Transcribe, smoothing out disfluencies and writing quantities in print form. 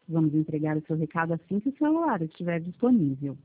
Vamos entregar o seu recado assim que o celular estiver disponível.